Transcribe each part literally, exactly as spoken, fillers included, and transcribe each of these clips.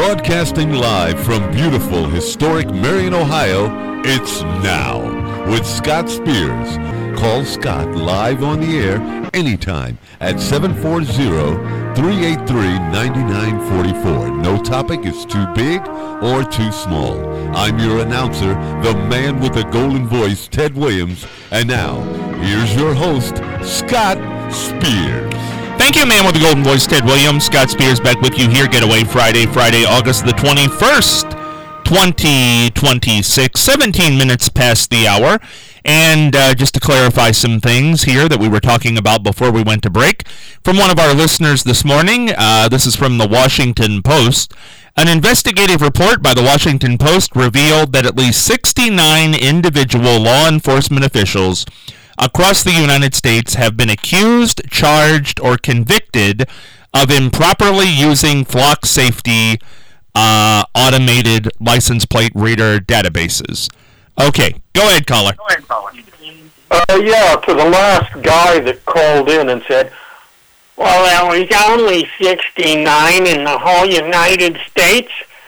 Broadcasting live from beautiful, historic Marion, Ohio, it's Now with Scott Spears. Call Scott live on the air anytime at seven four zero, three eight three, nine nine four four. No topic is too big or too small. I'm your announcer, the man with the golden voice, Ted Williams. And now, here's your host, Scott Spears. Thank you, man with the golden voice, Ted Williams. Scott Spears back with you here. Getaway Friday, Friday, August the twenty-first, twenty twenty-six, seventeen minutes past the hour. And uh, just to clarify some things here that we were talking about before we went to break, from one of our listeners this morning, uh, this is from the Washington Post. An investigative report by the Washington Post revealed that at least sixty-nine individual law enforcement officials across the United States have been accused, charged, or convicted of improperly using flock safety uh, automated license plate reader databases. Okay, go ahead, caller. Go ahead, caller. Uh, yeah, to the last guy that called in and said, well, there was only sixty-nine in the whole United States.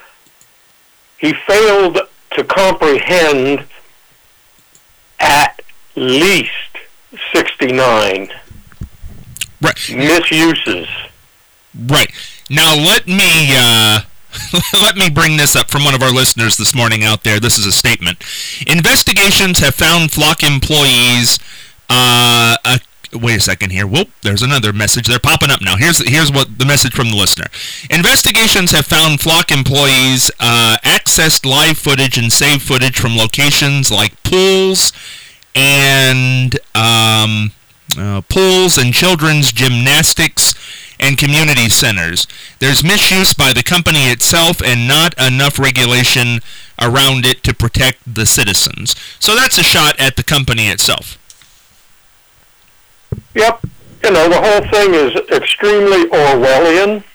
He failed to comprehend at least sixty-nine right. misuses. Right. Now let me uh, let me bring this up from one of our listeners this morning out there. This is a statement. Investigations have found Flock employees. Uh, uh, wait a second here. Whoop, there's another message. They're popping up now. Here's here's what the message from the listener. Investigations have found Flock employees uh, accessed live footage and saved footage from locations like pools and um, uh, pools and children's gymnastics and community centers. There's misuse by the company itself and not enough regulation around it to protect the citizens. So that's a shot at the company itself. Yep. You know, the whole thing is extremely Orwellian.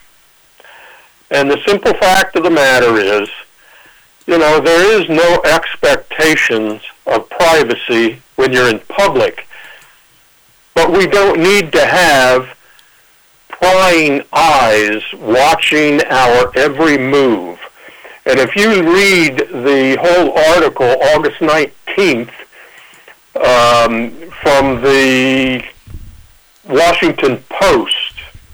And the simple fact of the matter is, you know, there is no expectations of privacy when you're in public. But we don't need to have prying eyes watching our every move. And if you read the whole article, August nineteenth, um, from the Washington Post,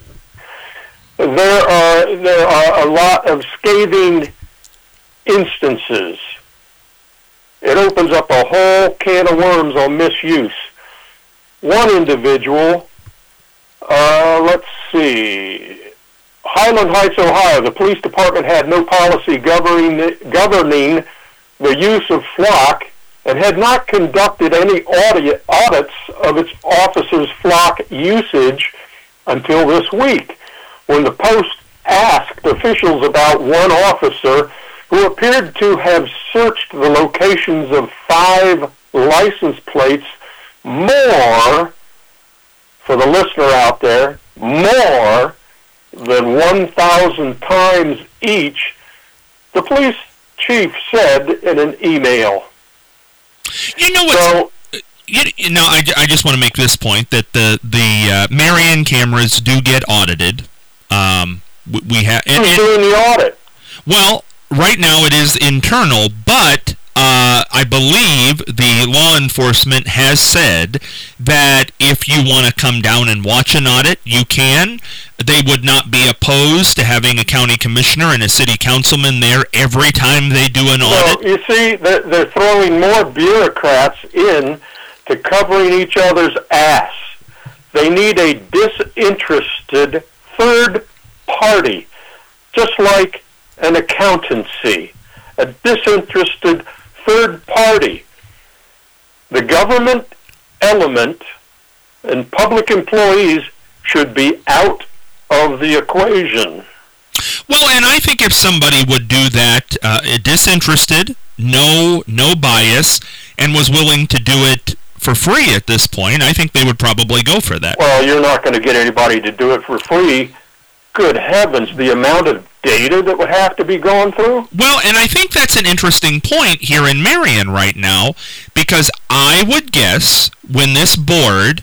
there are there are a lot of scathing instances. It opens up a whole can of worms on misuse. One individual, uh, let's see, Highland Heights, Ohio, the police department had no policy governing, governing the use of Flock and had not conducted any audit, audits of its officers' Flock usage until this week, when the Post asked officials about one officer who appeared to have searched the locations of five license plates more, for the listener out there, more than one thousand times each, the police chief said in an email. You know what? So, you, you know, I, I just want to make this point, that the, the uh, Marion cameras do get audited. Um, we, we have. Who's doing the audit? Well, right now it is internal, but uh, I believe the law enforcement has said that if you want to come down and watch an audit, you can. They would not be opposed to having a county commissioner and a city councilman there every time they do an audit. So, you see, they're, they're throwing more bureaucrats in to covering each other's ass. They need a disinterested third party, just like an accountancy, a disinterested third party. The government element and public employees should be out of the equation. Well, and I think if somebody would do that, uh, disinterested, no, no bias, and was willing to do it for free at this point, I think they would probably go for that. Well, you're not going to get anybody to do it for free. Good heavens, the amount of data that would have to be going through? Well, and I think that's an interesting point here in Marion right now, because I would guess when this board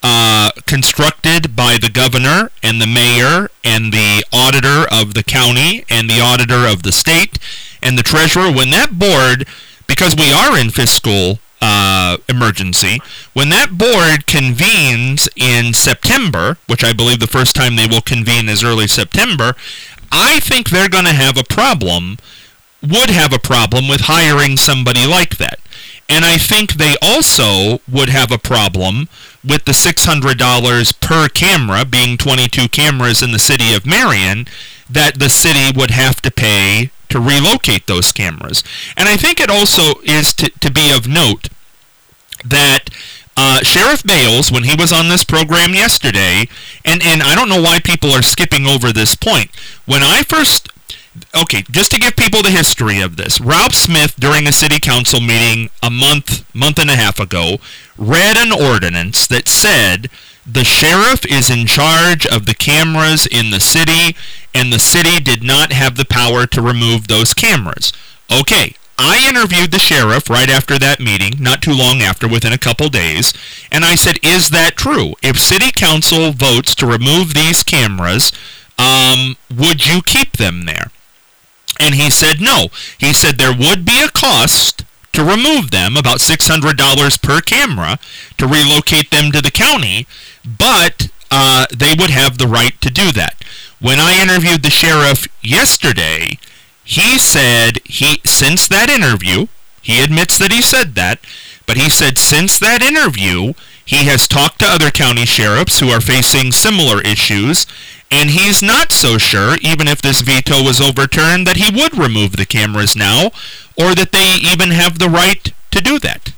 uh, constructed by the governor and the mayor and the auditor of the county and the auditor of the state and the treasurer, when that board, because we are in fiscal uh, emergency, when that board convenes in September, which I believe the first time they will convene is early September, I think they're going to have a problem, would have a problem with hiring somebody like that. And I think they also would have a problem with the six hundred dollars per camera, being twenty-two cameras in the city of Marion, that the city would have to pay to relocate those cameras. And I think it also is to, to be of note that uh, Sheriff Bales, when he was on this program yesterday, and, and I don't know why people are skipping over this point, when I first... Okay, just to give people the history of this, Ralph Smith, during a city council meeting a month, month and a half ago, read an ordinance that said the sheriff is in charge of the cameras in the city, and the city did not have the power to remove those cameras. Okay, I interviewed the sheriff right after that meeting, not too long after, within a couple days, and I said, is that true? If city council votes to remove these cameras, um, would you keep them there? And he said no. He said there would be a cost to remove them, about six hundred dollars per camera, to relocate them to the county, but uh, they would have the right to do that. When I interviewed the sheriff yesterday, he said he, since that interview, he admits that he said that, but he said since that interview, he has talked to other county sheriffs who are facing similar issues, and he's not so sure, even if this veto was overturned, that he would remove the cameras now, or that they even have the right to do that.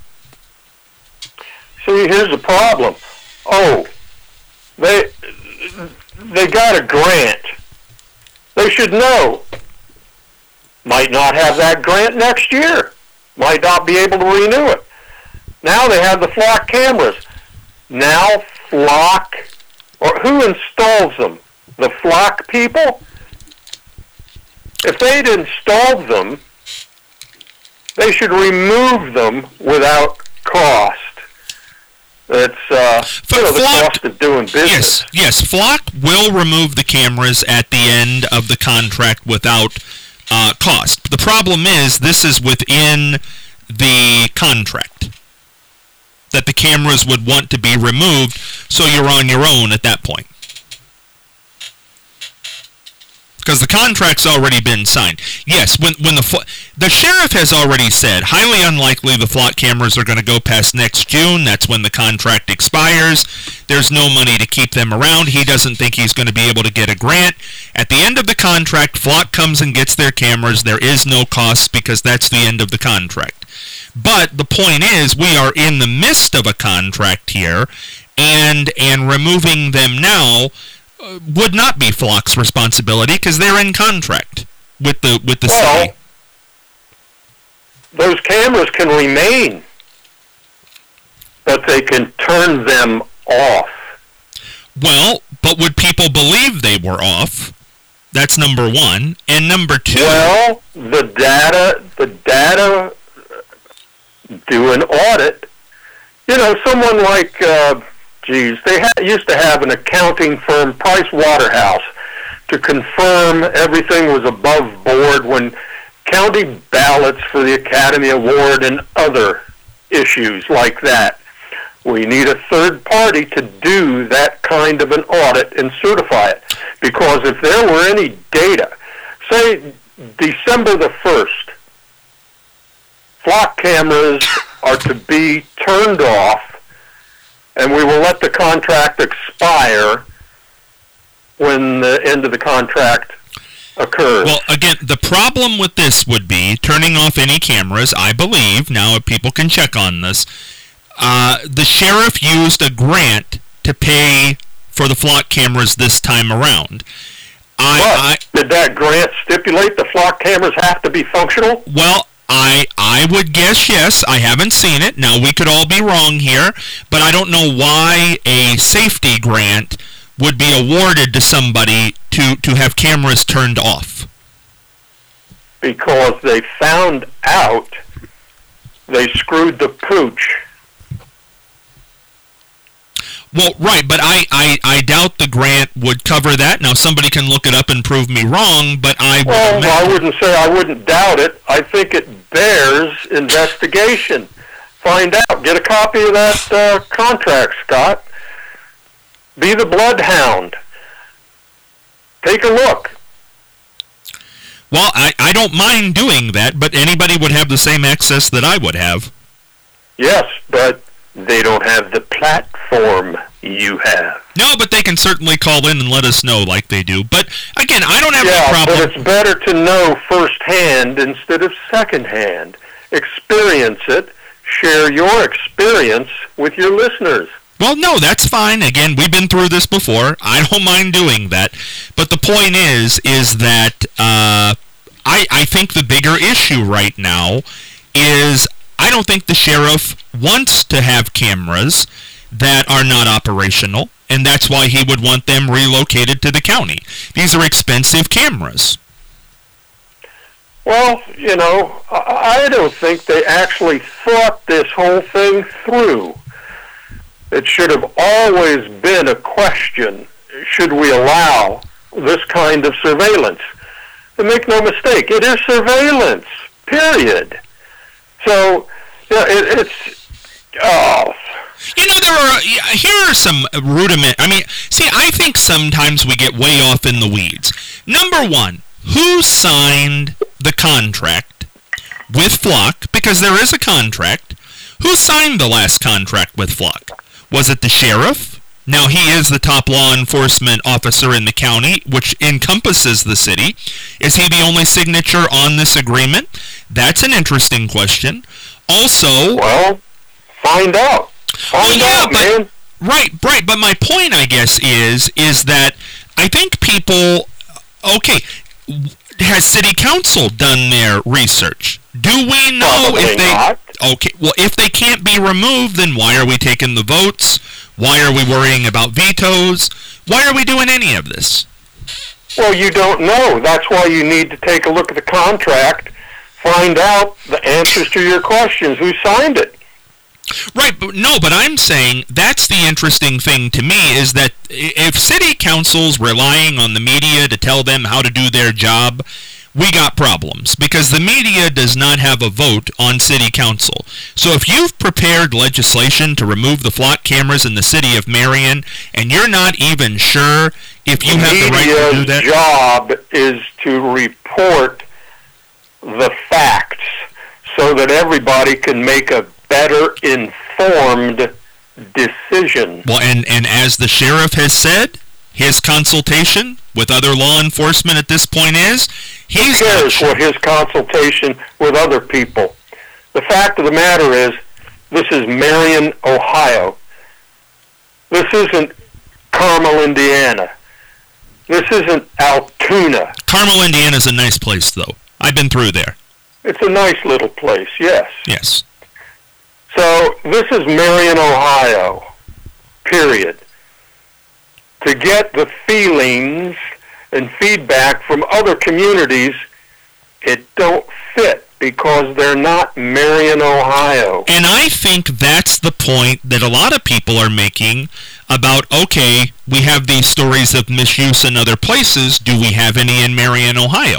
See, here's the problem. Oh, they they got a grant. They should know. Might not have that grant next year. Might not be able to renew it. Now they have the flock cameras. Now flock, or who installs them? The flock people? If they'd installed them, they should remove them without cost. It's uh, you know, the Flock, cost of doing business. Yes, yes. Flock will remove the cameras at the end of the contract without uh, cost. The problem is this is within the contract, that the cameras would want to be removed, so you're on your own at that point. Because the contract's already been signed. Yes, when when the the sheriff has already said, highly unlikely the flock cameras are going to go past next June. That's when the contract expires. There's no money to keep them around. He doesn't think he's going to be able to get a grant. At the end of the contract, Flock comes and gets their cameras. There is no cost because that's the end of the contract. But the point is, we are in the midst of a contract here, and and removing them now would not be Flock's responsibility because they're in contract with the with the well, city. Those cameras can remain, but they can turn them off. Well, but would people believe they were off? That's number one. And number two... Well, the data, the data do an audit. You know, someone like... Uh, Geez, they ha- used to have an accounting firm, Price Waterhouse, to confirm everything was above board when counting ballots for the Academy Award and other issues like that. We need a third party to do that kind of an audit and certify it. Because if there were any data, say December the first, flock cameras are to be turned off, and we will let the contract expire when the end of the contract occurs. Well, again, the problem with this would be turning off any cameras, I believe, now if people can check on this, uh, the sheriff used a grant to pay for the flock cameras this time around. I, but, I, did that grant stipulate the flock cameras have to be functional? Well, I I would guess yes. I haven't seen it. Now, we could all be wrong here, but I don't know why a safety grant would be awarded to somebody to, to have cameras turned off. Because they found out they screwed the pooch. Well, right, but I, I, I doubt the grant would cover that. Now, somebody can look it up and prove me wrong, but I would Well, imagine... I wouldn't say I wouldn't doubt it. I think it bears investigation. Find out. Get a copy of that uh, contract, Scott. Be the bloodhound. Take a look. Well, I, I don't mind doing that, but anybody would have the same access that I would have. Yes, but they don't have the platform you have. No, but they can certainly call in and let us know like they do. But, again, I don't have yeah, any problem... but it's better to know firsthand instead of secondhand. Experience it. Share your experience with your listeners. Well, no, that's fine. Again, we've been through this before. I don't mind doing that. But the point is, is that uh, I, I think the bigger issue right now is I don't think the sheriff wants to have cameras that are not operational, and that's why he would want them relocated to the county. These are expensive cameras. Well, you know, I don't think they actually thought this whole thing through. It should have always been a question, should we allow this kind of surveillance? And make no mistake, it is surveillance, period. So, yeah, it, it's, oh... You know, there are, here are some rudiment, I mean, see, I think sometimes we get way off in the weeds. Number one, who signed the contract with Flock? Because there is a contract. Who signed the last contract with Flock? Was it the sheriff? Now, he is the top law enforcement officer in the county, which encompasses the city. Is he the only signature on this agreement? That's an interesting question. Also... Well, find out. Find well, yeah, out, but, man. Right, right. But my point, I guess, is is that I think people... Okay, has city council done their research? Do we know Probably if they... not. Okay, well, if they can't be removed, then why are we taking the votes? Why are we worrying about vetoes? Why are we doing any of this? Well, you don't know. That's why you need to take a look at the contract, find out the answers to your questions. Who signed it? Right, but no, but I'm saying that's the interesting thing to me is that if city council's relying on the media to tell them how to do their job, we got problems because the media does not have a vote on city council. So if you've prepared legislation to remove the Flock cameras in the city of Marion and you're not even sure if you the have the right to do that... The media's job is to report the facts so that everybody can make a better informed decision. Well, and, and as the sheriff has said, his consultation with other law enforcement at this point is, he's Who cares sure. what his consultation with other people? The fact of the matter is, this is Marion, Ohio. This isn't Carmel, Indiana. This isn't Altoona. Carmel, Indiana is a nice place, though. I've been through there. It's a nice little place, yes. Yes. So this is Marion, Ohio, period. To get the feelings and feedback from other communities, it don't fit because they're not Marion, Ohio. And I think that's the point that a lot of people are making about, okay, we have these stories of misuse in other places. Do we have any in Marion, Ohio?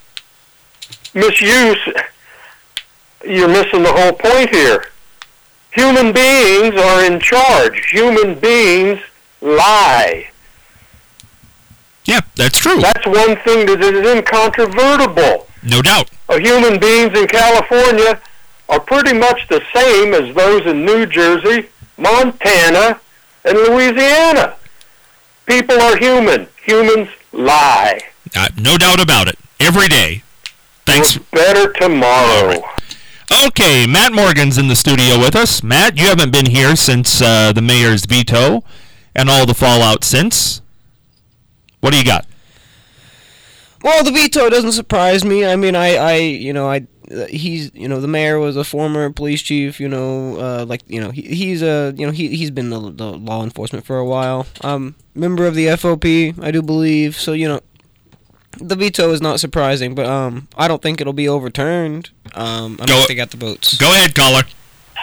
Misuse, you're missing the whole point here. Human beings are in charge. Human beings lie. Yeah, that's true. That's one thing that is incontrovertible. No doubt. Uh, human beings in California are pretty much the same as those in New Jersey, Montana, and Louisiana. People are human. Humans lie. Uh, no doubt about it. Every day. Thanks. We're better tomorrow. Okay, Matt Morgan's in the studio with us. Matt, you haven't been here since uh, the mayor's veto and all the fallout since. What do you got? Well, the veto doesn't surprise me. I mean, I, I you know, I, uh, he's, you know, the mayor was a former police chief. You know, uh, like, you know, he, he's a, you know, he he's been the, the law enforcement for a while. Um, member of the F O P, I do believe. So, you know, the veto is not surprising, but um, I don't think it'll be overturned. Um, I don't Go- think they got the votes. Go ahead, caller.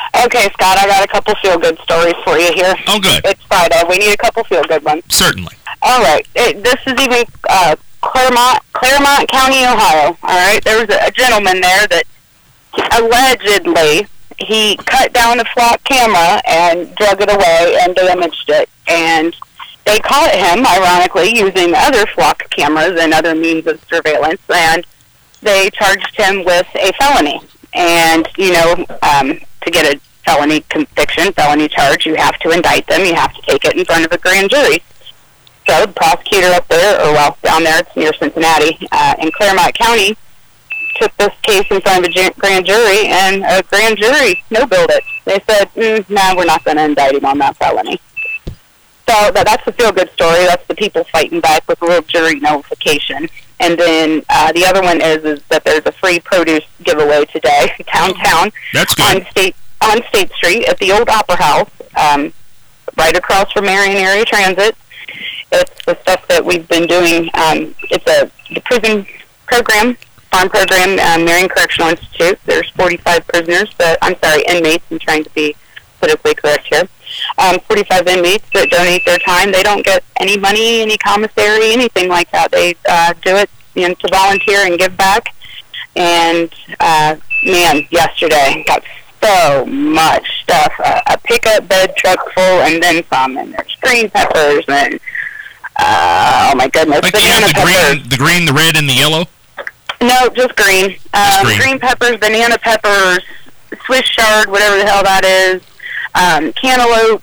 Okay, Scott, I got a couple feel-good stories for you here. Oh, good. It's Friday. We need a couple feel-good ones. Certainly. All right. It, this is even uh, Claremont, Claremont County, Ohio. All right. There was a, a gentleman there that allegedly he cut down a flock camera and drug it away and damaged it. And they caught him, ironically, using other flock cameras and other means of surveillance, and they charged him with a felony. And, you know, um, to get a felony conviction, felony charge, you have to indict them. You have to take it in front of a grand jury. So the prosecutor up there, or well, down there, it's near Cincinnati, uh, in Claremont County, took this case in front of a ju- grand jury, and a grand jury no-billed it. They said, mm, no, we're not going to indict him on that felony. So that, that's the feel-good story. That's the people fighting back with a little jury nullification. And then uh, the other one is is that there's a free produce giveaway today downtown. That's good. on State on State Street at the old Opera House, um, right across from Marion Area Transit. It's the stuff that we've been doing. Um, it's a the prison program, farm program, um, Marion Correctional Institute. There's forty-five prisoners. That, I'm sorry, inmates. I'm trying to be politically correct here. Um, forty-five inmates that donate their time. They don't get any money, any commissary, anything like that. They uh, do it, you know, to volunteer and give back. And, uh, man, yesterday got so much stuff. Uh, a pickup bed truck full and then some. And there's green peppers and, uh, oh, my goodness. Like banana the peppers. green, the green, the red, and the yellow? No, just green. Um, green. Green peppers, banana peppers, Swiss chard, whatever the hell that is. Um, cantaloupes,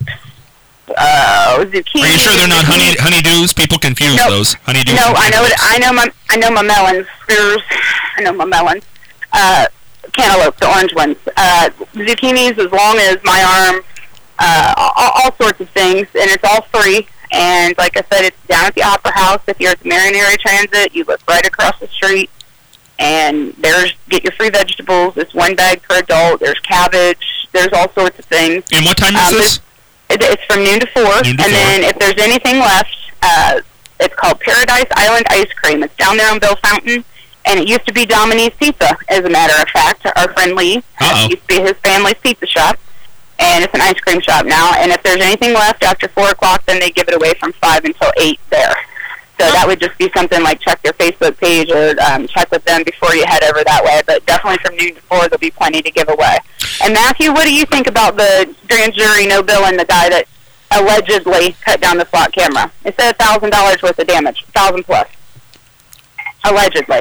uh, zucchini. Are you sure they're not honey honeydews? People confuse Nope. those. Honeydews. No, and I know it. cantaloupes. I know my. I know my melons. Spears. I know my melons. Uh, cantaloupe, the orange ones. Uh, zucchinis as long as my arm. Uh, all, all sorts of things, and it's all free. And like I said, it's down at the Opera House. If you're at the Marion Area Transit, you look right across the street. And there's, get your free vegetables. It's one bag per adult. There's cabbage. There's all sorts of things. And what time is Um, this? It, it's from noon to four. Noon to and four. then if there's anything left, uh, it's called Paradise Island Ice Cream. It's down there on Bill Fountain. And it used to be Domini's Pizza, as a matter of fact. Our friend Lee. Uh-oh. It used to be his family's pizza shop. And it's an ice cream shop now. And if there's anything left after four o'clock, then they give it away from five until eight there. So that would just be something like check their Facebook page or um, check with them before you head over that way. But definitely from noon to four, there'll be plenty to give away. And Matthew, what do you think about the grand jury no billing the guy that allegedly cut down the flock camera? It said a thousand dollars worth of damage, thousand plus, allegedly.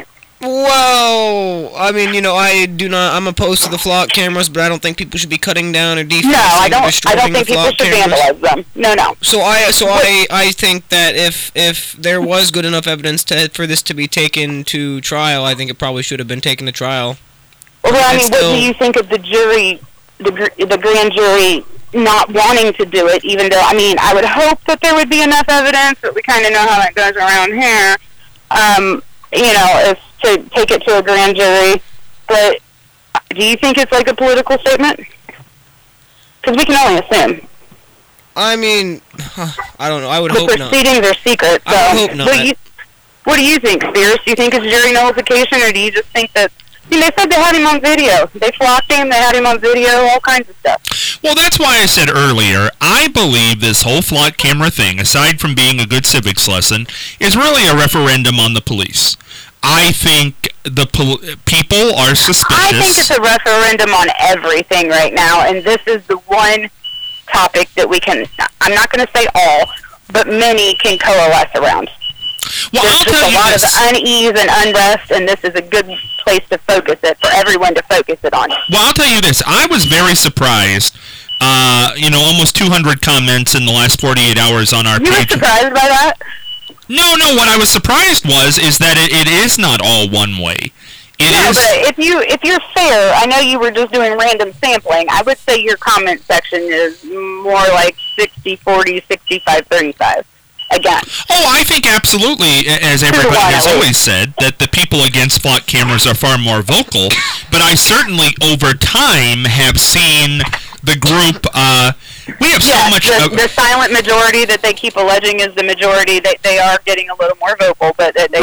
Well, I mean, you know, I do not. I'm opposed to the flock cameras, but I don't think people should be cutting down or defacing No, I or don't. I destroying don't think the people flock should cameras. vandalize them. No, no. So I, so I, I think that if if there was good enough evidence to for this to be taken to trial, I think it probably should have been taken to trial. Well, I And mean, still- what do you think of the jury, the gr- the grand jury not wanting to do it? Even though, I mean, I would hope that there would be enough evidence, but we kind of know how that goes around here. Um, you know, is to take it to a grand jury. But do you think it's like a political statement? Because we can only assume. I mean, I don't know. I would The hope not. proceedings are secret. So I would hope not. What do you, what do you think, Spears? Do you think it's jury nullification, or do you just think that? I mean, they said they had him on video. They flocked him. They had him on video. All kinds of stuff. Well, that's why I said earlier, I believe this whole flock camera thing, aside from being a good civics lesson, is really a referendum on the police. I think the pol- people are suspicious. I think it's a referendum on everything right now, and this is the one topic that we can, I'm not going to say all, but many can coalesce around. well, There's I'll just tell a you lot this. of unease and unrest, and this is a good place to focus it, for everyone to focus it on. Well, I'll tell you this. I was very surprised. Uh, you know, almost two hundred comments in the last forty-eight hours on our You were page. surprised by that? No, no. What I was surprised was is that it, it is not all one way. It No, is. but if you if you're fair, I know you were just doing random sampling. I would say your comment section is more like sixty forty, sixty-five thirty-five. Again. Oh, I think absolutely, a- as Two to everybody one, has at least. always said, that the people against flock cameras are far more vocal. But I certainly, over time, have seen the group. Uh, we have so Yes, much. the, Uh, the silent majority that they keep alleging is the majority. They they are getting a little more vocal, but they, they Right. don't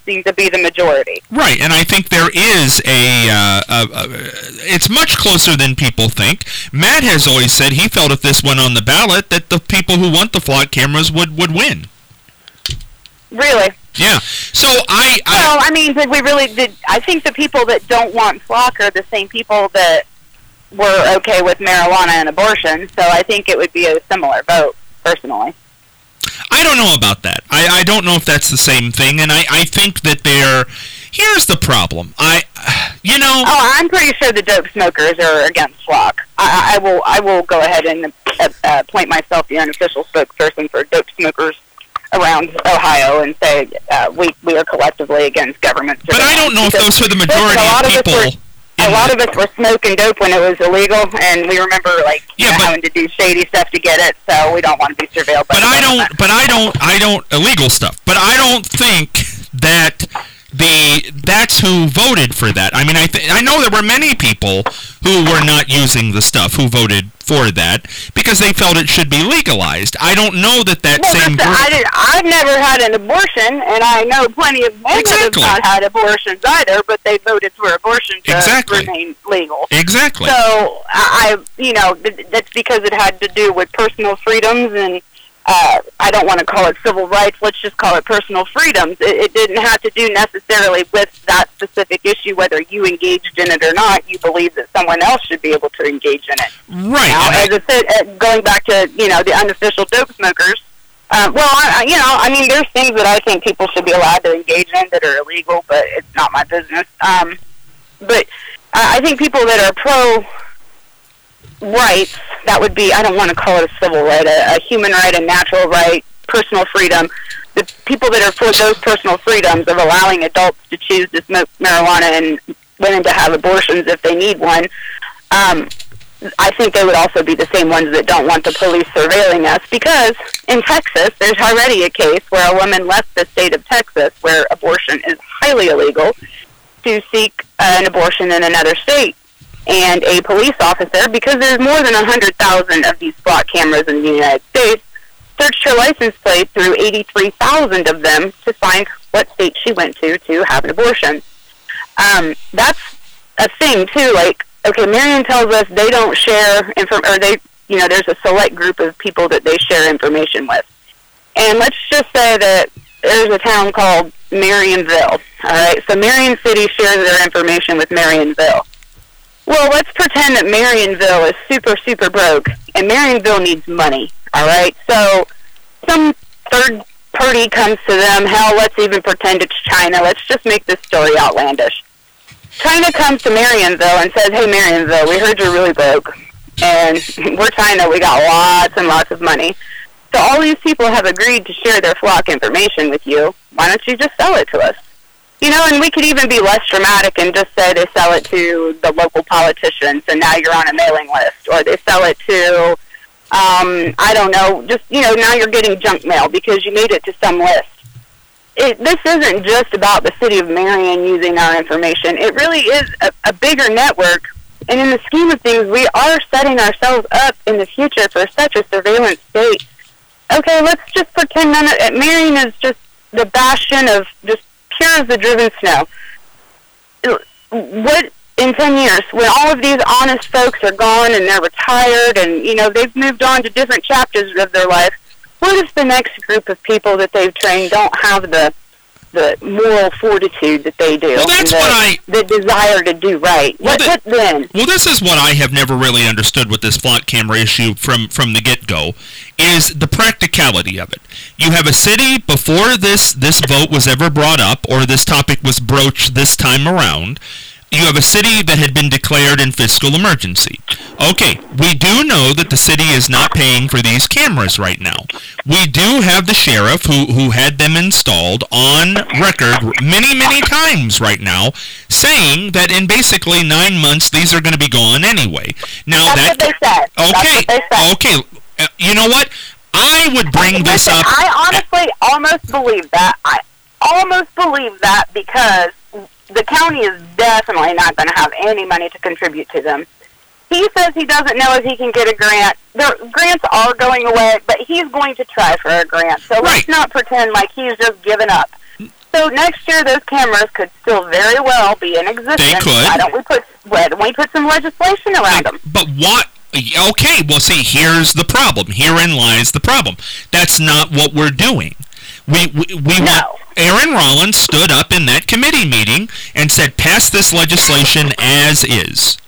seem to be the majority. Right, and I think there is a, uh, a, a, it's much closer than people think. Matt has always said he felt if this went on the ballot that the people who want the flock cameras would, would win. Really? Yeah. So I... I well, I mean, did we really... Did I think the people that don't want flock are the same people that were okay with marijuana and abortion, so I think it would be a similar vote, personally. I don't know about that. I, I don't know if that's the same thing, and I, I think that they're... Here's the problem. I, you know... Oh, I'm pretty sure the dope smokers are against flock. I, I will I will go ahead and uh, uh, appoint myself the unofficial spokesperson for dope smokers around Ohio and say uh, we we are collectively against government. But I don't know if those are the majority of people... A lot of us were smoking dope when it was illegal, and we remember like yeah, know, but, having to do shady stuff to get it. So we don't want to be surveilled. By but I don't. But I don't. I don't illegal stuff. But I don't think that the that's who voted for that. I mean, I th- I know there were many people who were not using the stuff who voted for that because they felt it should be legalized. I don't know that that well, same listen, group... I did, I've never had an abortion, and I know plenty of men exactly. that have not had abortions either, but they voted for abortion to exactly. remain legal. Exactly. So, I, you know, th- that's because it had to do with personal freedoms and Uh, I don't want to call it civil rights, let's just call it personal freedoms. It, it didn't have to do necessarily with that specific issue, whether you engaged in it or not. You believe that someone else should be able to engage in it. Right. Now, as I said, uh, going back to, you know, the unofficial dope smokers, um, well, I, you know, I mean, there's things that I think people should be allowed to engage in that are illegal, but it's not my business. Um, but uh, I think people that are pro rights, that would be, I don't want to call it a civil right, a, a human right, a natural right, personal freedom. The people that are for those personal freedoms of allowing adults to choose to smoke marijuana and women to have abortions if they need one, um, I think they would also be the same ones that don't want the police surveilling us, because in Texas, there's already a case where a woman left the state of Texas, where abortion is highly illegal, to seek an abortion in another state. And a police officer, because there's more than one hundred thousand of these flock cameras in the United States, searched her license plate through eighty-three thousand of them to find what state she went to to have an abortion. Um, that's a thing, too. Like, okay, Marion tells us they don't share, inform- or they, you know, there's a select group of people that they share information with. And let's just say that there's a town called Marionville, all right? So Marion City shares their information with Marionville. Well, let's pretend that Marionville is super, super broke, and Marionville needs money, all right? So some third party comes to them. Hell, let's even pretend it's China. Let's just make this story outlandish. China comes to Marionville and says, hey, Marionville, we heard you're really broke, and we're China. We got lots and lots of money. So all these people have agreed to share their flock information with you. Why don't you just sell it to us? You know, and we could even be less dramatic and just say they sell it to the local politicians, and now you're on a mailing list. Or they sell it to, um, I don't know, just, you know, now you're getting junk mail because you made it to some list. It, this isn't just about the city of Marion using our information. It really is a, a bigger network. And in the scheme of things, we are setting ourselves up in the future for such a surveillance state. Okay, let's just pretend none of, Marion is just the bastion of just pure as the driven snow. What, in ten years, when all of these honest folks are gone and they're retired and, you know, they've moved on to different chapters of their life, what if the next group of people that they've trained don't have the the moral fortitude that they do? Well, that's the, what I... The desire to do right. Well, what, the, what then? Well, this is what I have never really understood with this flock camera issue from, from the get-go, is the practicality of it. You have a city, before this, this vote was ever brought up, or this topic was broached this time around, you have a city that had been declared in fiscal emergency. Okay, we do know that the city is not paying for these cameras right now. We do have the sheriff who, who had them installed on record many, many times right now, saying that in basically nine months these are going to be gone anyway. Now That's that, what they said. Okay, That's what they said. okay. Uh, you know what? I would bring this Listen, up. I honestly almost believe that. I almost believe that because the county is definitely not going to have any money to contribute to them. He says he doesn't know if he can get a grant. The grants are going away, but he's going to try for a grant. So right. let's not pretend like he's just given up. So so next year those cameras could still very well be in existence. They could. Why don't we put, why don't we put some legislation around them? But what? Okay, well, see, here's the problem. Herein lies the problem. That's not what we're doing. We we, we No. Aaron Rollins stood up in that committee meeting and said, pass this legislation as is.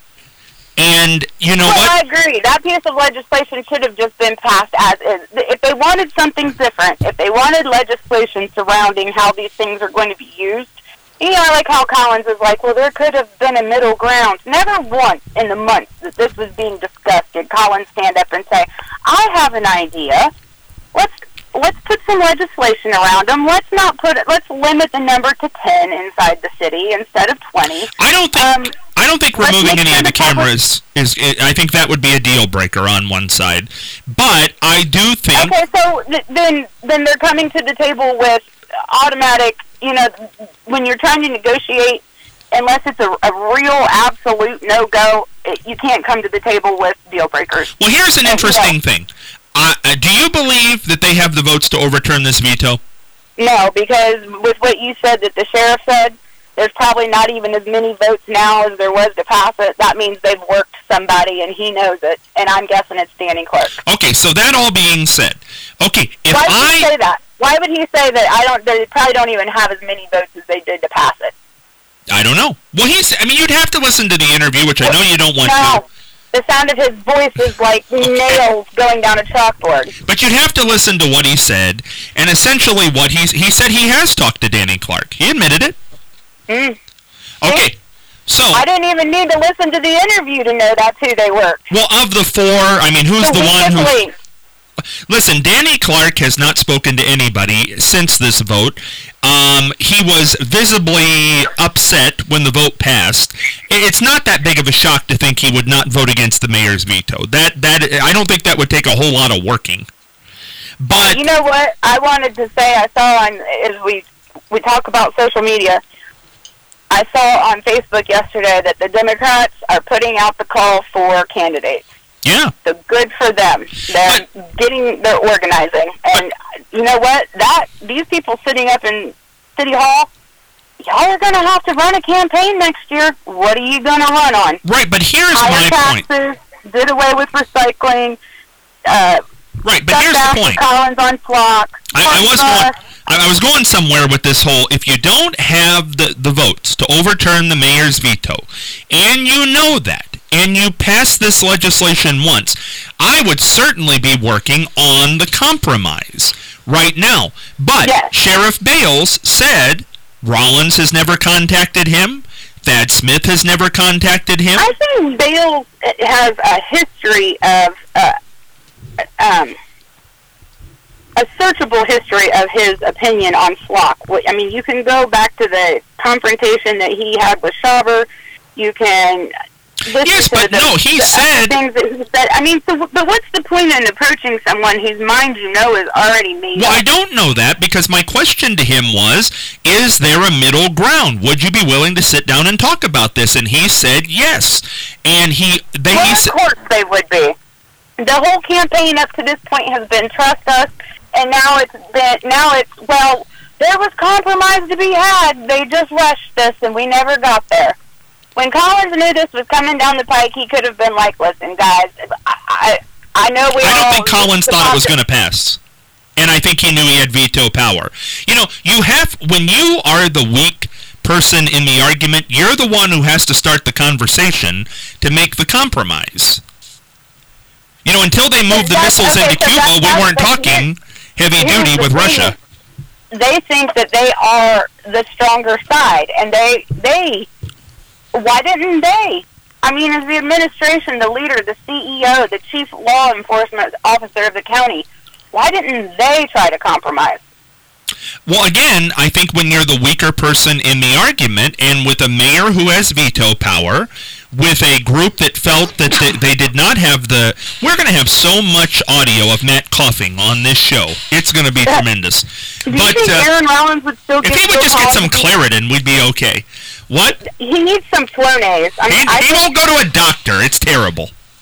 And you know well, what? I agree. That piece of legislation should have just been passed as is. If they wanted something different, if they wanted legislation surrounding how these things are going to be used, you know, I like how Collins is like, well, there could have been a middle ground. Never once in the months that this was being discussed did Collins stand up and say, I have an idea. Let's let's put some legislation around them. Let's not put it, let's limit the number to ten inside the city instead of twenty. I don't think Um, I don't think let's removing make any sure of the the public- cameras is, is. I think that would be a deal breaker on one side. But I do think. Okay, so th- then then they're coming to the table with automatic, you know, when you're trying to negotiate, unless it's a, a real absolute no-go, it, you can't come to the table with deal breakers. Well, here's an Uh, interesting yeah. thing. Uh, uh, do you believe that they have the votes to overturn this veto? No, because with what you said that the sheriff said, there's probably not even as many votes now as there was to pass it. That means they've worked somebody, and he knows it, and I'm guessing it's Danny Clark. Okay, so that all being said, okay, if Why would I... he say that? Why would he say that I don't? They probably don't even have as many votes as they did to pass it. I don't know. Well, he's... I mean, you'd have to listen to the interview, which I know you don't want No, to. the sound of his voice is like nails going down a chalkboard. But you'd have to listen to what he said, and essentially what he's... He said he has talked to Danny Clark. He admitted it. Mm. Okay, so... I didn't even need to listen to the interview to know that's who they were. Well, of the four, I mean, who's So the we one just who... leave. Listen, Danny Clark has not spoken to anybody since this vote. Um, he was visibly upset when the vote passed. I- It's not that big of a shock to think he would not vote against the mayor's veto. That that I don't think that would take a whole lot of working. But You know what? I wanted to say I saw on, as we we talk about social media, I saw on Facebook yesterday that the Democrats are putting out the call for candidates. yeah, So good for them. They're getting, they're organizing. And you know what? That, these people sitting up in City Hall, y'all are going to have to run a campaign next year. What are you going to run on? right. But here's Higher my point. taxes, did away with recycling, uh, Right, but cut here's back the point. Collins on Flock. I, I was Plus, going. I, I was going somewhere with this whole. If you don't have the the votes to overturn the mayor's veto, and you know that, and you pass this legislation once, I would certainly be working on the compromise right now. But Yes. Sheriff Bales said Rollins has never contacted him. Thad Smith has never contacted him. I think Bales has a history of, uh, um, a searchable history of his opinion on Flock. Wh- I mean, you can go back to the confrontation that he had with Schauber. You can listen Yes, to but the, no, he the said- things that he said. I mean, so, but what's the point in approaching someone whose mind you know is already made Well, up? I don't know that because my question to him was, is there a middle ground? Would you be willing to sit down and talk about this? And he said yes. And he, they, Well, he of said, course they would be. The whole campaign up to this point has been trust us, and now it's been now it's well, there was compromise to be had. They just rushed this, and we never got there. When Collins knew this was coming down the pike, he could have been like, "Listen, guys, I I, I know we I don't all." think Collins thought it was going to pass. And I think he knew he had veto power. You know, you have, when you are the weak person in the argument, you're the one who has to start the conversation to make the compromise. You know, until they moved the That's- missiles okay, into so Cuba, that's- we that's weren't the- talking heavy Here's duty the with thing. Russia. They think that they are the stronger side, and they they why didn't they? I mean, as the administration, the leader, the C E O, the chief law enforcement officer of the county, why didn't they try to compromise? Well, again, I think when you're the weaker person in the argument, and with a mayor who has veto power, with a group that felt that they, they did not have the... We're going to have so much audio of Matt coughing on this show. It's going to be tremendous. Do you But think uh, Aaron Rollins would still if get he would so just get high? some Claritin, we'd be okay. What? He needs some Flonase. I He, mean, I he think won't go to a doctor. It's terrible.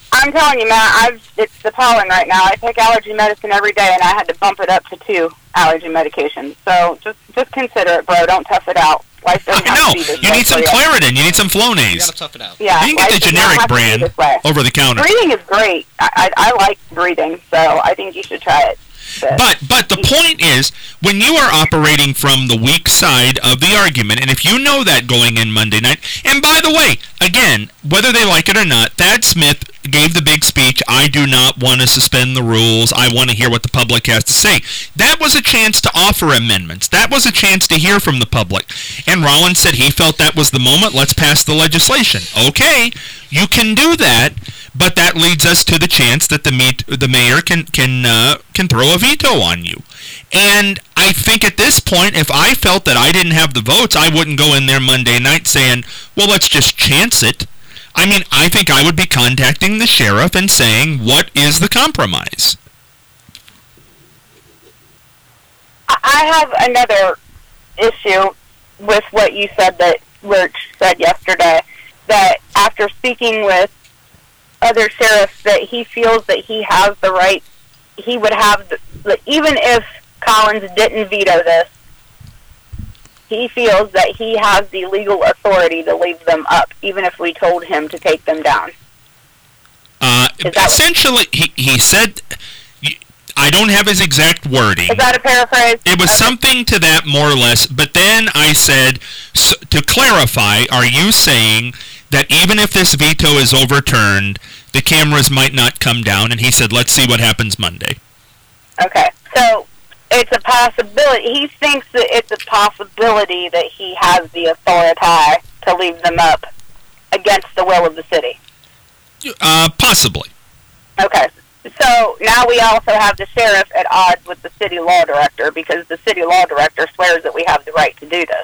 I'm telling you, Matt, I've, it's the pollen right now. I take allergy medicine every day, and I had to bump it up to two allergy medications. So just just consider it, bro. Don't tough it out. Life doesn't have No, to be this you way need some for you. Claritin. You need some You Flonase. gotta tough it out. Yeah, You can get life the does not generic have to be brand this way. over the counter. Breathing is great. I, I, I like breathing, so I think you should try it. But but the point is, when you are operating from the weak side of the argument, and if you know that going in Monday night, and by the way, again, whether they like it or not, Thad Smith gave the big speech, I do not want to suspend the rules, I want to hear what the public has to say. That was a chance to offer amendments. That was a chance to hear from the public. And Rollins said he felt that was the moment, let's pass the legislation. Okay, you can do that, but that leads us to the chance that the meet, the mayor can can uh, can throw a veto on you. And I think at this point, if I felt that I didn't have the votes, I wouldn't go in there Monday night saying, well, let's just chance it. I mean, I think I would be contacting the sheriff and saying, what is the compromise? I have another issue with what you said that Lurch said yesterday, that after speaking with other sheriffs, that he feels that he has the right, he would have, the, that even if Collins didn't veto this, he feels that he has the legal authority to leave them up, even if we told him to take them down. Uh, Is that- essentially, he, he said, I don't have his exact wording. Is that a paraphrase? It was Okay. something to that, more or less, but then I said, so, to clarify, are you saying that even if this veto is overturned, the cameras might not come down? And he said, let's see what happens Monday. Okay, so it's a possibility. He thinks that it's a possibility that he has the authority to leave them up against the will of the city. Uh, possibly. Okay, so now we also have the sheriff at odds with the city law director, because the city law director swears that we have the right to do this.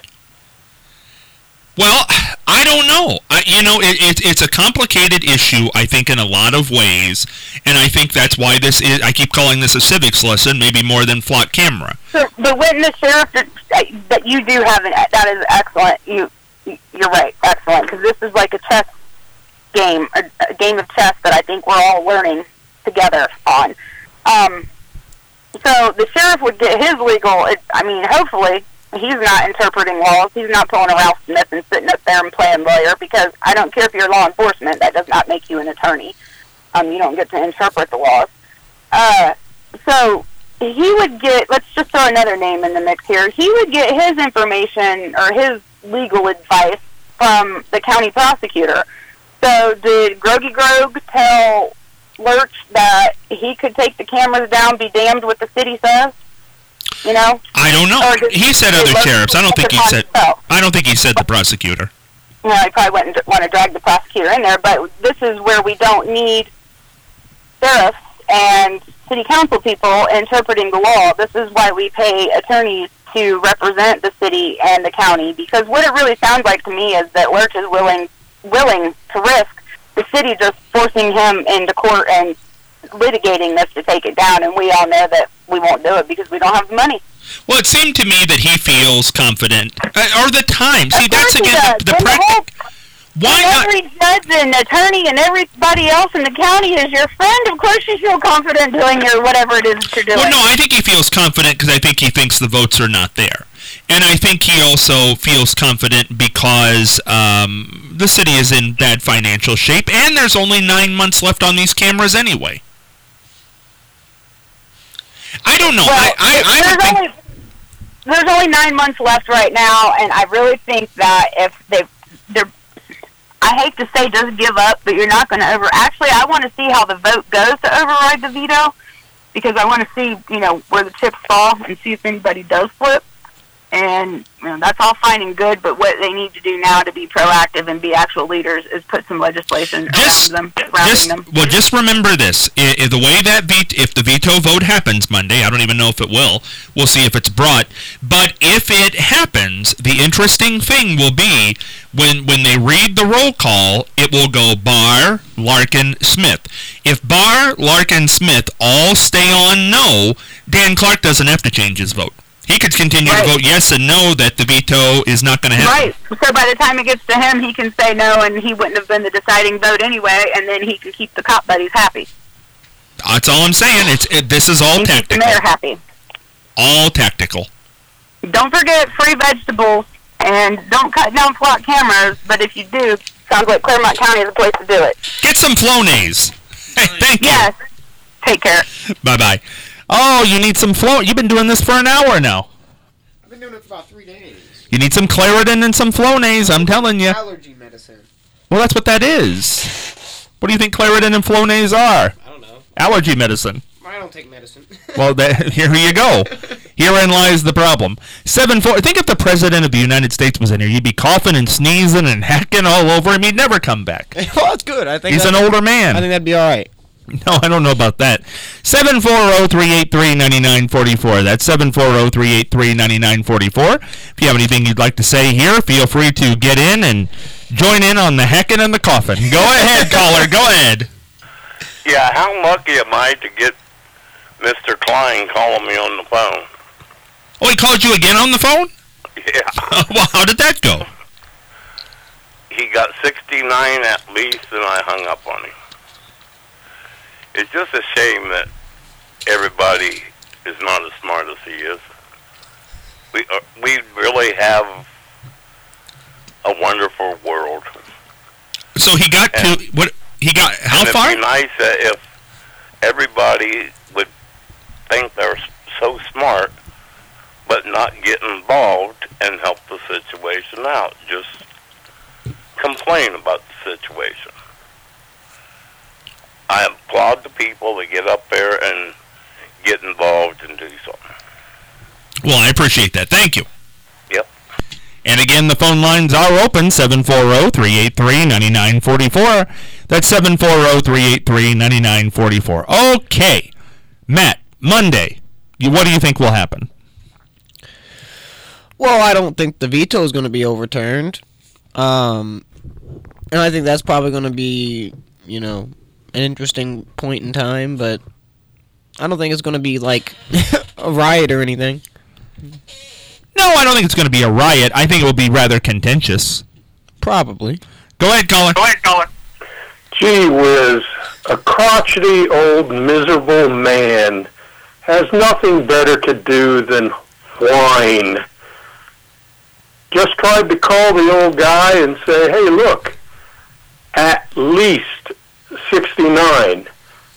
Well, I don't know. I, you know, it, it, it's a complicated issue, I think, in a lot of ways, and I think that's why this is, I keep calling this a civics lesson, maybe more than flock camera. So, but when the sheriff, that, that you do have, an, that is excellent. You, you're right, excellent, because this is like a chess game, a, a game of chess that I think we're all learning together on. Um, so the sheriff would get his legal, it, I mean, hopefully, he's not interpreting laws. He's not pulling a Ralph Smith and sitting up there and playing lawyer, because I don't care if you're law enforcement, that does not make you an attorney. Um, you don't get to interpret the laws. Uh, so he would get, let's just throw another name in the mix here, he would get his information or his legal advice from the county prosecutor. So did Groggy Grog tell Lurch that he could take the cameras down, be damned what the city says? You know? I don't know. Or did- He said did other Lurch sheriffs. I don't think he upon said. himself? I don't think he said the prosecutor. You know, he probably wouldn't want to drag the prosecutor in there, but this is where we don't need sheriffs and city council people interpreting the law. This is why we pay attorneys to represent the city and the county, because what it really sounds like to me is that Lurch is willing willing to risk the city just forcing him into court and litigating this to take it down, and we all know that we won't do it because we don't have the money. Well, it seemed to me that he feels confident, uh, or the time. See, Of course that's he again does. the, the When the practic- whole- Why when not? every judge and attorney and everybody else in the county is your friend, of course you feel confident doing your whatever it is that you're doing. Well, no, I think he feels confident because I think he thinks the votes are not there. And I think he also feels confident because um, the city is in bad financial shape, and there's only nine months left on these cameras anyway. I don't know. Well, I, I, I there's, would think... only, there's only nine months left right now, and I really think that if they, they're, I hate to say just give up, but you're not going to over. Actually, I want to see how the vote goes to override the veto, because I want to see, you know, where the chips fall and see if anybody does flip. And you know, that's all fine and good, but what they need to do now to be proactive and be actual leaders is put some legislation Just, around them, just, surrounding them. well, just remember this: I, I- the way that veto, if the veto vote happens Monday, I don't even know if it will. We'll see if it's brought. But if it happens, the interesting thing will be when when they read the roll call, it will go Barr, Larkin, Smith. If Barr, Larkin, Smith all stay on no, Dan Clark doesn't have to change his vote. He could continue Right. to vote yes and no that the veto is not going to happen. Right. So by the time it gets to him, he can say no, and he wouldn't have been the deciding vote anyway, and then he can keep the cop buddies happy. That's all I'm saying. It's it, This is all And keep the tactical. mayor happy. All tactical. Don't forget free vegetables, and don't cut down flock cameras, but if you do, sounds like Claremont County is the place to do it. Get some Flonase. Hey, thank you. Yes. Take care. Bye-bye. Oh, you need some Flo. You've been doing this for an hour now. I've been doing it for about three days. You need some Claritin and some Flonase, I'm telling you. Allergy medicine. Well, that's what that is. What do you think Claritin and Flonase are? I don't know. Allergy medicine. I don't take medicine. Well, that, here you go. Herein lies the problem. Seven four. Think if the president of the United States was in here, you'd be coughing and sneezing and hacking all over him. He'd never come back. Well, that's good. I think He's an that's- older man. I think that'd be all right. No, I don't know about that. seven four zero, three eight three, nine nine four four. That's seven four zero, three eight three, nine nine four four. If you have anything you'd like to say here, feel free to get in and join in on the heckin' and the coughing. Go ahead, caller. Go ahead. Yeah, how lucky am I to get Mister Klein calling me on the phone? Oh, he called you again on the phone? Yeah. Well, how did that go? He got sixty-nine at least, and I hung up on him. It's just a shame that everybody is not as smart as he is. We uh, we really have a wonderful world. So he got And- to what? He got how and far? it'd be nice that if everybody would think they're s- so smart, but not get involved and help the situation out. Just complain about the situation. I applaud the people that get up there and get involved and do something. Well, I appreciate that. Thank you. Yep. And again, the phone lines are open, seven four zero, three eight three, nine nine four four. That's seven four zero, three eight three, nine nine four four. Okay. Matt, Monday, you, what do you think will happen? Well, I don't think the veto is going to be overturned. Um, and I think that's probably going to be, you know, an interesting point in time, but I don't think it's going to be like a riot or anything. No, I don't think it's going to be a riot. I think it will be rather contentious. Probably. Go ahead, caller. Go ahead, caller. Gee whiz, a crotchety old miserable man has nothing better to do than whine. Just tried to call the old guy and say, hey, look, at least sixty-nine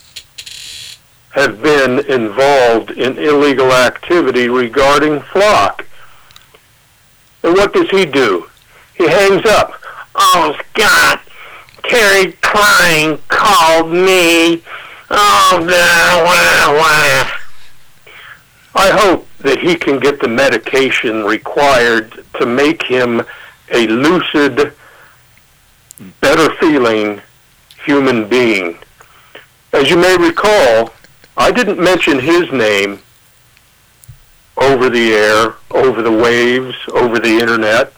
have been involved in illegal activity regarding flock. And what does he do? He hangs up. Oh, Scott, Terry Klein called me. Oh, blah, wah, wah. I hope that he can get the medication required to make him a lucid, better feeling human being. As you may recall, I didn't mention his name over the air, over the waves, over the internet.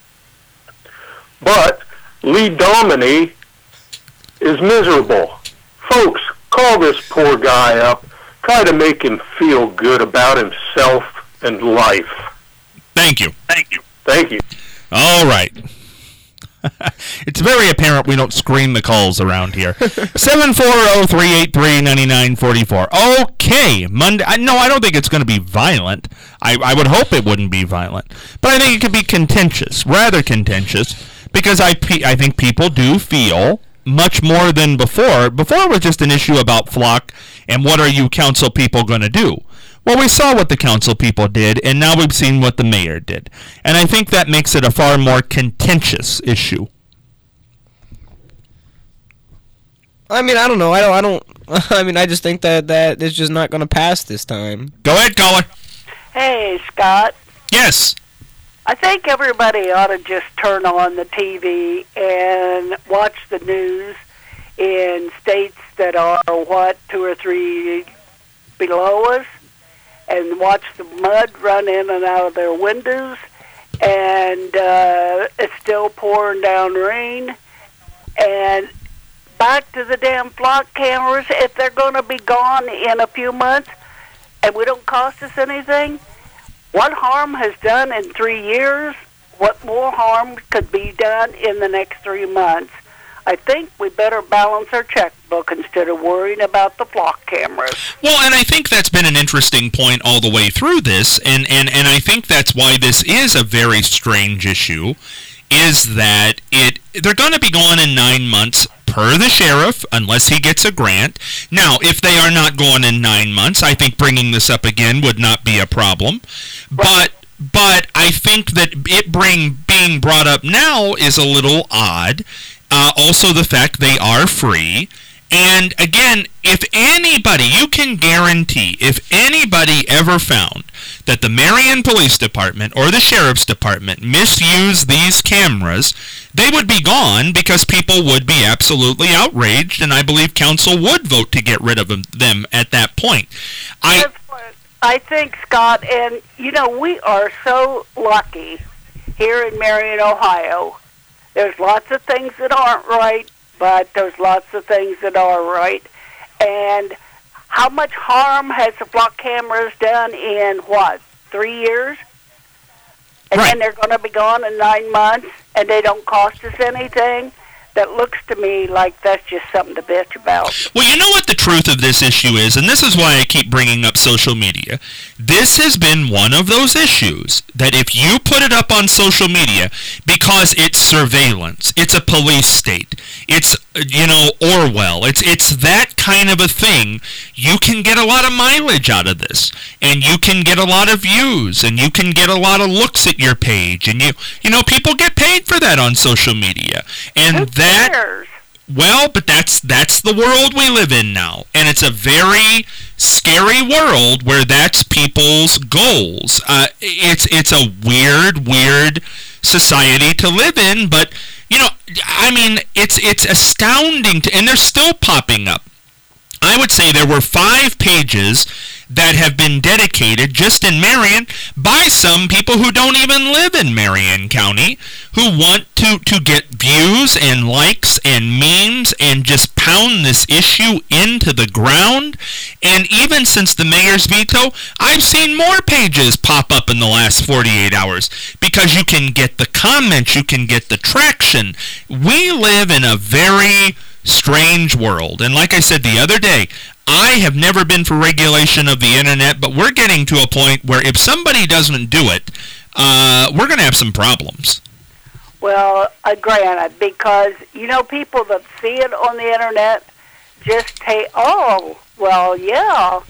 But Lee Dominy is miserable. Folks, call this poor guy up. Try to make him feel good about himself and life. Thank you. Thank you. Thank you. All right. It's very apparent we don't screen the calls around here. seven four zero, three eight three, nine nine four four. Okay, Monday. I, no, I don't think it's going to be violent. I, I would hope it wouldn't be violent. But I think it could be contentious, rather contentious, because I, pe- I think people do feel much more than before. Before it was just an issue about flock and what are you council people going to do. Well, we saw what the council people did, and now we've seen what the mayor did. And I think that makes it a far more contentious issue. I mean, I don't know. I don't. I don't. I mean, I just think that that is just not going to pass this time. Go ahead, caller. Hey, Scott. Yes. I think everybody ought to just turn on the T V and watch the news in states that are, what, two or three below us, and watch the mud run in and out of their windows, and uh, it's still pouring down rain, and back to the damn flock cameras. If they're going to be gone in a few months and we don't cost us anything, what harm has done in three years, what more harm could be done in the next three months. I think we better balance our checkbook instead of worrying about the flock cameras. Well, and I think that's been an interesting point all the way through this, and, and, and I think that's why this is a very strange issue, is that it they're going to be gone in nine months per the sheriff, unless he gets a grant. Now, if they are not gone in nine months, I think bringing this up again would not be a problem. Right. But but I think that it bring being brought up now is a little odd. Uh, also, the fact they are free. And again, if anybody, you can guarantee, if anybody ever found that the Marion Police Department or the Sheriff's Department misused these cameras, they would be gone because people would be absolutely outraged, and I believe council would vote to get rid of them, them at that point. I, I think, Scott, and, you know, we are so lucky here in Marion, Ohio. There's lots of things that aren't right, but there's lots of things that are right. And how much harm has the flock cameras done in, what, three years? And right. then they're going to be gone in nine months, and they don't cost us anything? That looks to me like that's just something to bitch about. Well, you know what the truth of this issue is, and this is why I keep bringing up social media. This has been one of those issues that if you put it up on social media, because it's surveillance, it's a police state, it's, you know, Orwell, it's it's that kind of a thing, you can get a lot of mileage out of this, and you can get a lot of views, and you can get a lot of looks at your page, and you, you know, people get paid for that on social media, and Who that, cares? well, but that's that's the world we live in now, and it's a very scary world where that's people's goals. Uh, it's it's a weird, weird society to live in, but you know, I mean, it's it's astounding, to, and they're still popping up. I would say there were five pages that have been dedicated just in Marion by some people who don't even live in Marion County, who want to, to get views and likes and memes and just pound this issue into the ground. And even since the mayor's veto, I've seen more pages pop up in the last forty-eight hours because you can get the comments, you can get the traction. We live in a very strange world. And like I said the other day, I have never been for regulation of the internet, but we're getting to a point where if somebody doesn't do it, uh, we're going to have some problems. Well, uh, granted, because, you know, people that see it on the internet just take, oh, well, yeah.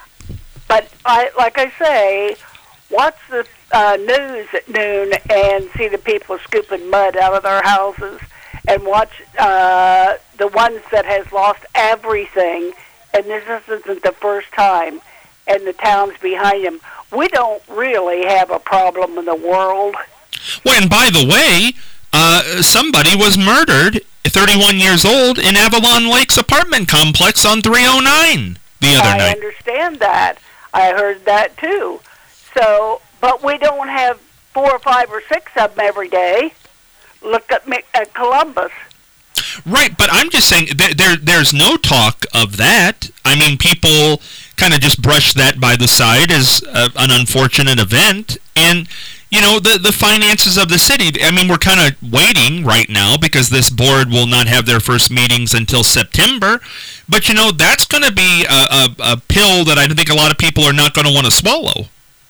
But I, like I say, watch the uh, news at noon and see the people scooping mud out of their houses, and watch uh, the ones that has lost everything, and this isn't the first time, and the towns behind them. We don't really have a problem in the world. Well, and by the way, uh, somebody was murdered, thirty-one years old, in Avalon Lakes apartment complex on three oh nine the other I night. I understand that. I heard that too. So, but we don't have four or five or six of them every day. Look at, at Columbus. Right, but I'm just saying there, there there's no talk of that. I mean, people kind of just brush that by the side as a, an unfortunate event. And, you know, the, the finances of the city, I mean, we're kind of waiting right now because this board will not have their first meetings until September. But, you know, that's going to be a, a, a pill that I think a lot of people are not going to want to swallow.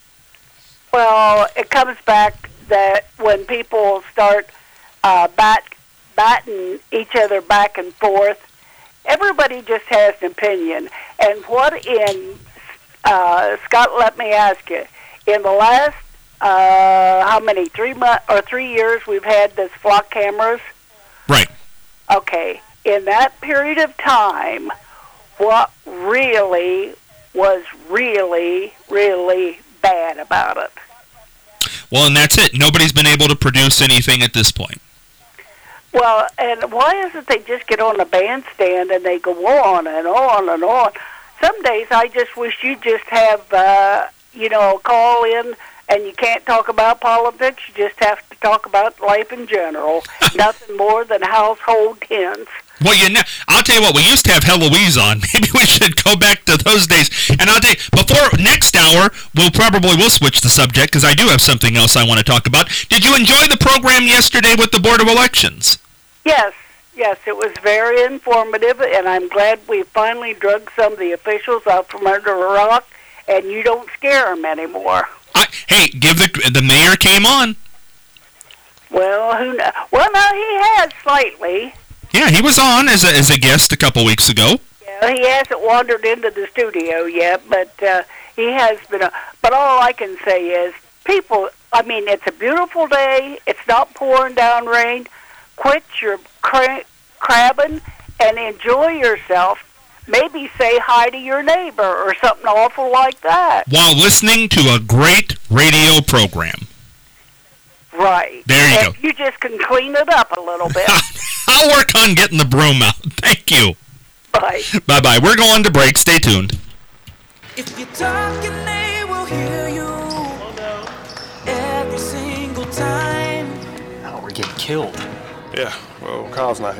Well, it comes back that when people start uh, bat, batting each other back and forth, everybody just has an opinion. And what in, uh, Scott, let me ask you, in the last, uh, how many, three months or three years we've had this flock cameras? Right. Okay. In that period of time, what really was really, really bad about it? Well, and that's it. Nobody's been able to produce anything at this point. Well, and why isn't they just get on the bandstand and they go on and on and on? Some days I just wish you just have, uh, you know, call in and you can't talk about politics. You just have to talk about life in general. Nothing more than household hints. Well, you know, I'll tell you what, we used to have Heloise on. Maybe we should go back to those days. And I'll tell you, before next hour, we'll probably will switch the subject, because I do have something else I want to talk about. Did you enjoy the program yesterday with the Board of Elections? Yes, yes, it was very informative, and I'm glad we finally drug some of the officials out from under a rock, and you don't scare them anymore. I, hey, give the the mayor came on. Well, who kn- well, no, he has slightly. Yeah, he was on as a, as a guest a couple weeks ago. Yeah, he hasn't wandered into the studio yet, but uh, he has been. A, but all I can say is, people. I mean, it's a beautiful day. It's not pouring down rain. Quit your cra- crabbing and enjoy yourself. Maybe say hi to your neighbor or something awful like that. While listening to a great radio program. Right. There you and go. You just can clean it up a little bit. I'll work on getting the broom out. Thank you. Bye. Bye-bye. We're going to break. Stay tuned. If you're talking, they will hear you every single time. Now we're getting killed. Yeah, well, Kyle's not here.